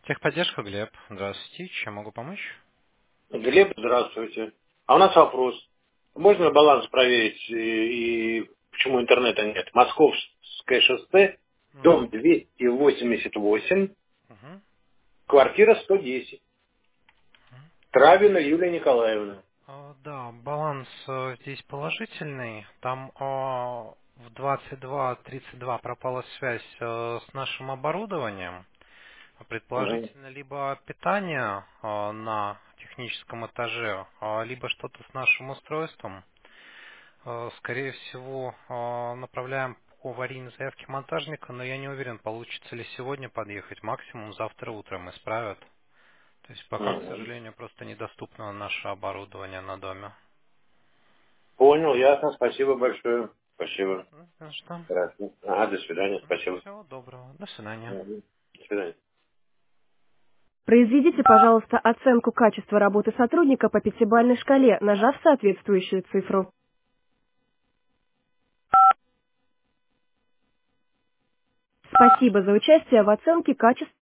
Техподдержка, Глеб. Здравствуйте. Чем могу помочь? Глеб, здравствуйте. А у нас вопрос. Можно баланс проверить и почему интернета нет? Московское шоссе, Мгм. дом 288, Мгм. квартира 110. Травина Юлия Николаевна. Да, баланс здесь положительный. Там в 22:32 пропала связь с нашим оборудованием. Мгм. Предположительно, либо питание на техническом этаже, либо что-то с нашим устройством. Скорее всего, направляем по аварийной заявке монтажника, но я не уверен, получится ли сегодня подъехать. Максимум завтра утром исправят. То есть пока, к Мгм. сожалению, просто недоступно наше оборудование на доме. Понял, ясно. Спасибо большое. Спасибо. Ну что, Хорошо. Ага, до свидания. Спасибо. всего доброго. До свидания. Мгм. До свидания. Произведите, пожалуйста, оценку качества работы сотрудника по пятибалльной шкале, нажав соответствующую цифру. Спасибо за участие в оценке качества.